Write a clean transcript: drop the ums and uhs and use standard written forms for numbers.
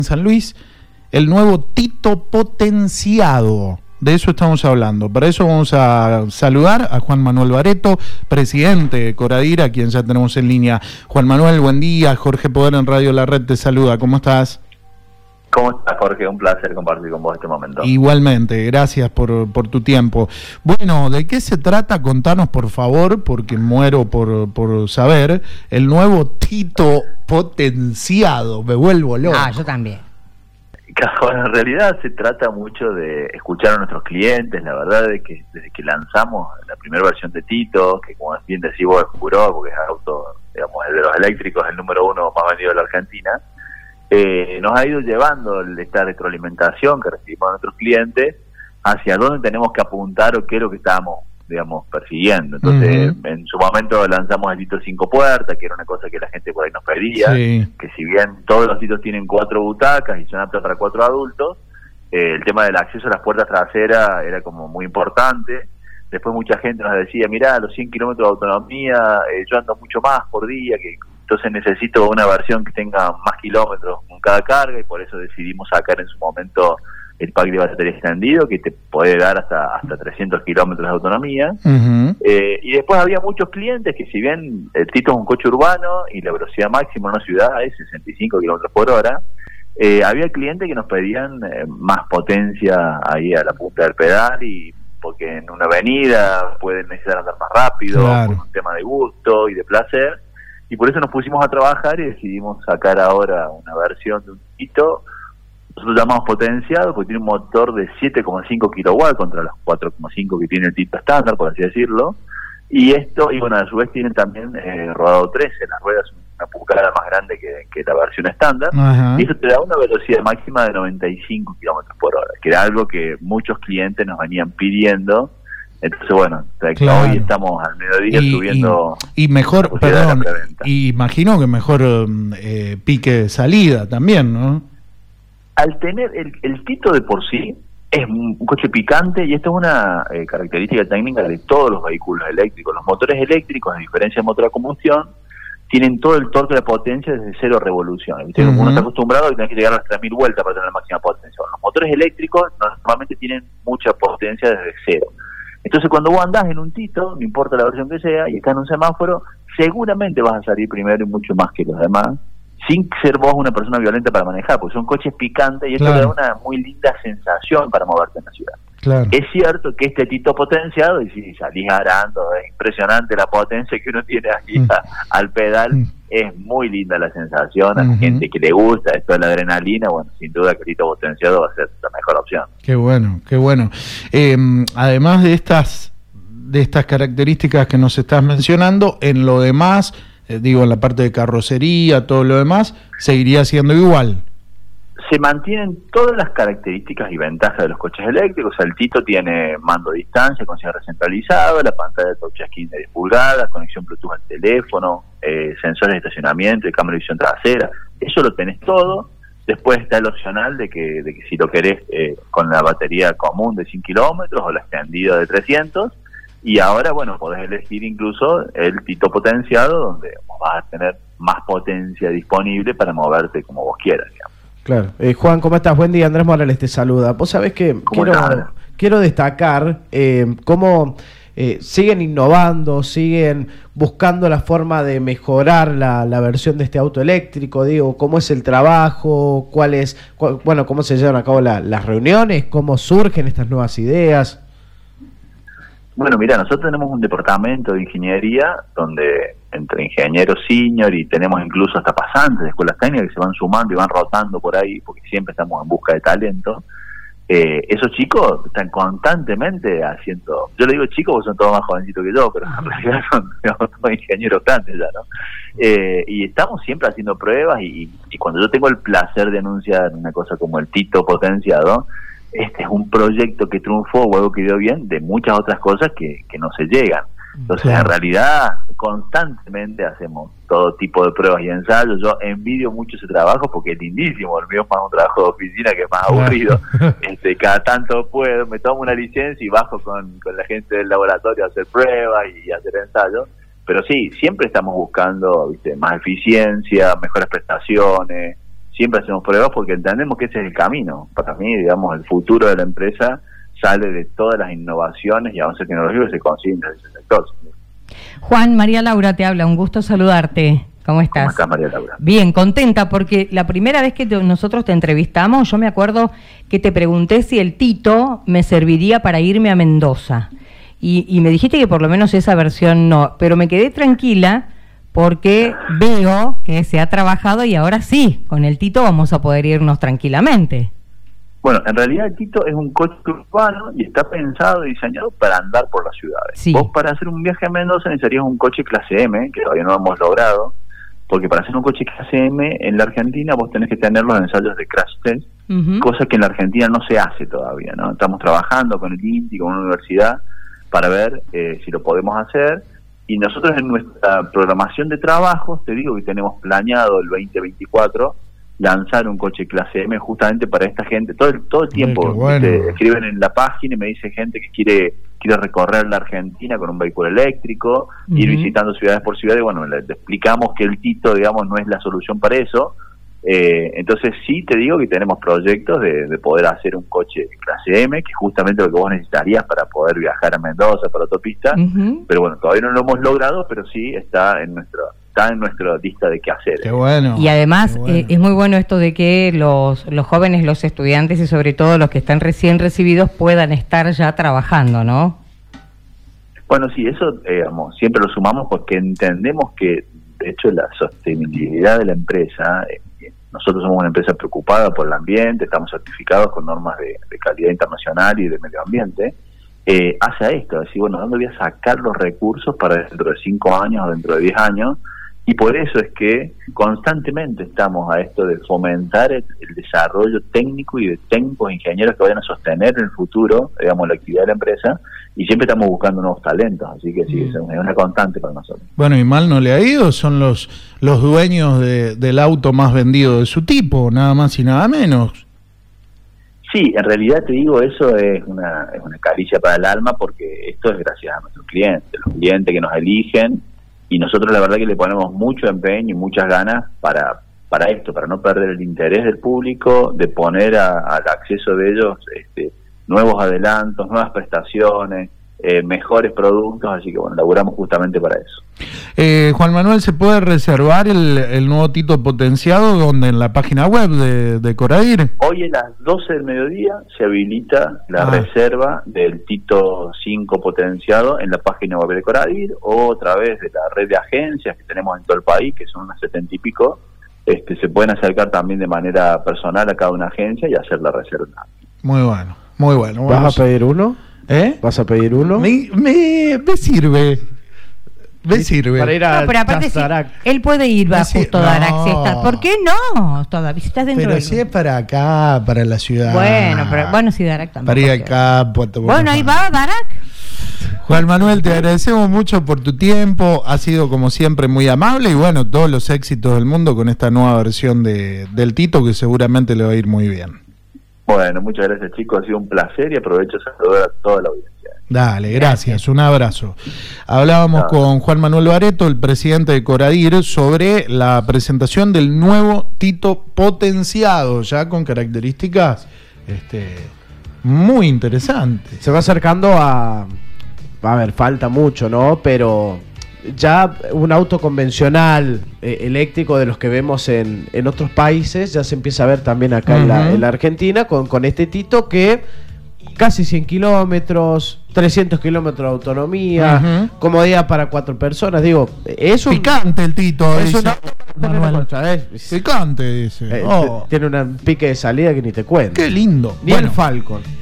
San Luis, el nuevo Tito potenciado. De eso estamos hablando. Para eso vamos a saludar a Juan Manuel Bareto, presidente de Coradira, a quien ya tenemos en línea. Juan Manuel, buen día. Jorge Poder en Radio La Red te saluda. ¿Cómo estás? ¿Cómo estás, Jorge? Un placer compartir con vos este momento. Igualmente, gracias por tu tiempo. Bueno, ¿de qué se trata? Contanos, por favor, porque muero por saber. El nuevo Tito potenciado. Me vuelvo loco. Yo también. Bueno, en realidad se trata mucho de escuchar a nuestros clientes. La verdad es que desde que lanzamos la primera versión de Tito, que como bien decís vos, es furor, porque es auto, digamos, el de los eléctricos, el número 1 más vendido de la Argentina, nos ha ido llevando esta retroalimentación que recibimos de nuestros clientes hacia dónde tenemos que apuntar o qué es lo que estábamos, digamos, persiguiendo. Entonces, en su momento lanzamos el Tito 5 puertas, que era una cosa que la gente por ahí nos pedía, que si bien todos los Titos tienen 4 butacas y son aptos para 4 adultos, el tema del acceso a las puertas traseras era como muy importante. Después mucha gente nos decía, mirá, los 100 kilómetros de autonomía, yo ando mucho más por día, que entonces necesito una versión que tenga más kilómetros con cada carga, y por eso decidimos sacar en su momento el pack de batería extendido, que te puede dar hasta 300 kilómetros de autonomía. Y después había muchos clientes que, si bien el Tito es un coche urbano y la velocidad máxima en una ciudad es 65 kilómetros por hora, había clientes que nos pedían más potencia ahí a la punta del pedal, y porque en una avenida pueden necesitar andar más rápido, por un tema de gusto y de placer. Y por eso nos pusimos a trabajar y decidimos sacar ahora una versión de un Tito, nosotros llamamos potenciado, porque tiene un motor de 7,5 kilowatts contra los 4,5 que tiene el Tito estándar, por así decirlo. Y bueno, a su vez tienen también rodado 13, las ruedas son una pulgada más grande que la versión estándar. Y eso te da una velocidad máxima de 95 kilómetros por hora, que era algo que muchos clientes nos venían pidiendo. Entonces, bueno, hoy estamos al mediodía subiendo. Y mejor, perdón, imagino que mejor pique de salida también, ¿no? Al tener el Tito de por sí es un coche picante, y esto es una característica técnica de todos los vehículos eléctricos. Los motores eléctricos, a diferencia del motor a combustión, tienen todo el torque de la potencia desde 0 revoluciones. Uno está acostumbrado a que tenés que llegar a las 3.000 vueltas para tener la máxima potencia. Los motores eléctricos normalmente tienen mucha potencia desde 0. Entonces, cuando vos andás en un Tito, no importa la versión que sea, y estás en un semáforo, seguramente vas a salir primero y mucho más que los demás, sin ser vos una persona violenta para manejar, porque son coches picantes, y esto te da una muy linda sensación para moverte en la ciudad. Es cierto que este Tito potenciado, y si salís arando, es impresionante la potencia que uno tiene aquí al pedal, es muy linda la sensación. A la gente que le gusta esto de la adrenalina, bueno, sin duda que el Tito potenciado va a ser la mejor opción. Qué bueno, qué bueno. Además de estas características que nos estás mencionando, en lo demás, en la parte de carrocería, todo lo demás, seguiría siendo igual. Se mantienen todas las características y ventajas de los coches eléctricos. El Tito tiene mando a distancia con cierre centralizado, la pantalla de touchscreen de 10 pulgadas, conexión Bluetooth al teléfono, sensores de estacionamiento y cámara de visión trasera. Eso lo tenés todo. Después está el opcional de que si lo querés con la batería común de 100 kilómetros o la extendida de 300. Y ahora, bueno, podés elegir incluso el Tito potenciado, donde vas a tener más potencia disponible para moverte como vos quieras, digamos. Claro. Juan, ¿cómo estás? Buen día, Andrés Morales te saluda. Vos sabés que quiero destacar cómo siguen innovando, siguen buscando la forma de mejorar la versión de este auto eléctrico. Digo, cómo es el trabajo, cómo se llevan a cabo las reuniones, cómo surgen estas nuevas ideas. Bueno, mira, nosotros tenemos un departamento de ingeniería donde entre ingenieros senior y tenemos incluso hasta pasantes de escuelas técnicas que se van sumando y van rotando por ahí, porque siempre estamos en busca de talento. Esos chicos están constantemente haciendo, yo le digo chicos porque son todos más jovencitos que yo, pero en realidad son todos ingenieros grandes ya, ¿no? Y estamos siempre haciendo pruebas, y cuando yo tengo el placer de anunciar una cosa como el Tito potenciado, este es un proyecto que triunfó o algo que dio bien de muchas otras cosas que no se llegan. Entonces, en realidad, constantemente hacemos todo tipo de pruebas y ensayos. Yo envidio mucho ese trabajo porque es lindísimo. El mío es más un trabajo de oficina que es más aburrido. Cada tanto puedo, me tomo una licencia y bajo con la gente del laboratorio a hacer pruebas y a hacer ensayos. Pero sí, siempre estamos buscando, más eficiencia, mejores prestaciones, siempre hacemos pruebas porque entendemos que ese es el camino. Para mí, digamos, el futuro de la empresa sale de todas las innovaciones y avances tecnológicos que se consiguen en ese sector. Juan, María Laura te habla, un gusto saludarte. ¿Cómo estás? ¿Cómo estás, María Laura? Bien, contenta, porque la primera vez que nosotros te entrevistamos, yo me acuerdo que te pregunté si el Tito me serviría para irme a Mendoza. Y me dijiste que por lo menos esa versión no, pero me quedé tranquila porque veo que se ha trabajado y ahora sí, con el Tito vamos a poder irnos tranquilamente. Bueno, en realidad el Tito es un coche urbano y está pensado y diseñado para andar por las ciudades. Sí. Vos para hacer un viaje a Mendoza necesitarías un coche clase M, que todavía no hemos logrado, porque para hacer un coche clase M en la Argentina vos tenés que tener los ensayos de crash test, cosa que en la Argentina no se hace todavía, ¿no? Estamos trabajando con el INTI, con una universidad, para ver si lo podemos hacer, y nosotros en nuestra programación de trabajos, te digo que tenemos planeado el 2024 lanzar un coche clase M justamente para esta gente. Todo el tiempo bueno. Escriben en la página y me dice gente que quiere recorrer la Argentina con un vehículo eléctrico, ir visitando ciudades por ciudades. Bueno, le explicamos que el Tito, digamos, no es la solución para eso. Entonces sí te digo que tenemos proyectos de poder hacer un coche clase M, que es justamente lo que vos necesitarías para poder viajar a Mendoza, para autopista. Pero bueno, todavía no lo hemos logrado, pero sí está en nuestra lista de qué hacer. Qué bueno. Y además bueno. Es muy bueno esto de que los jóvenes, los estudiantes y sobre todo los que están recién recibidos puedan estar ya trabajando, ¿no? Bueno, sí, eso digamos, siempre lo sumamos porque entendemos que, de hecho, la sostenibilidad de la empresa, nosotros somos una empresa preocupada por el ambiente, estamos certificados con normas de calidad internacional y de medio ambiente, hace a esto, decir, bueno, ¿dónde voy a sacar los recursos para dentro de 5 años o dentro de 10 años? Y por eso es que constantemente estamos a esto de fomentar el desarrollo técnico y de técnicos ingenieros que vayan a sostener en el futuro, digamos, la actividad de la empresa, y siempre estamos buscando nuevos talentos, así que sí, es una constante para nosotros. Bueno, y mal no le ha ido, son los dueños del auto más vendido de su tipo, nada más y nada menos. Sí, en realidad te digo, eso es una caricia para el alma, porque esto es gracias a nuestros clientes, los clientes que nos eligen, y nosotros la verdad que le ponemos mucho empeño y muchas ganas para esto, para no perder el interés del público, de poner al acceso de ellos nuevos adelantos, nuevas prestaciones, mejores productos, así que bueno, laburamos justamente para eso. Juan Manuel, ¿se puede reservar el nuevo Tito potenciado donde en la página web de Coradir? Hoy a las 12 del mediodía se habilita la reserva del Tito 5 potenciado en la página web de Coradir o a través de la red de agencias que tenemos en todo el país, que son unas 70 y pico. Se pueden acercar también de manera personal a cada una agencia y hacer la reserva. Muy bueno, muy bueno. ¿Vas a pedir uno? ¿Vas a pedir uno? Me sirve. Me sirve. Para ir a pero aparte él puede ir justo a Darac si está. ¿Por qué no? Todavía si estás dentro pero si es para acá, para la ciudad. Bueno, sí, Darac también. Para ir acá, Bueno, ahí va Darac. Juan Manuel, te agradecemos mucho por tu tiempo, ha sido como siempre muy amable y bueno, todos los éxitos del mundo con esta nueva versión del Tito que seguramente le va a ir muy bien. Bueno, muchas gracias chicos, ha sido un placer y aprovecho a saludar a toda la audiencia. Dale, gracias, un abrazo. Hablábamos con Juan Manuel Bareto, el presidente de Coradir, sobre la presentación del nuevo Tito potenciado, ya con características muy interesantes. Se va acercando a ver, falta mucho, ¿no? Pero ya un auto convencional eléctrico de los que vemos en otros países ya se empieza a ver también acá en la Argentina con este Tito que casi 100 kilómetros, 300 kilómetros de autonomía, comodidad para 4 personas. Digo, es un picante el Tito, es un Manuel. Picante, dice. Tiene un pique de salida que ni te cuento. Qué lindo. Ni el Falcon.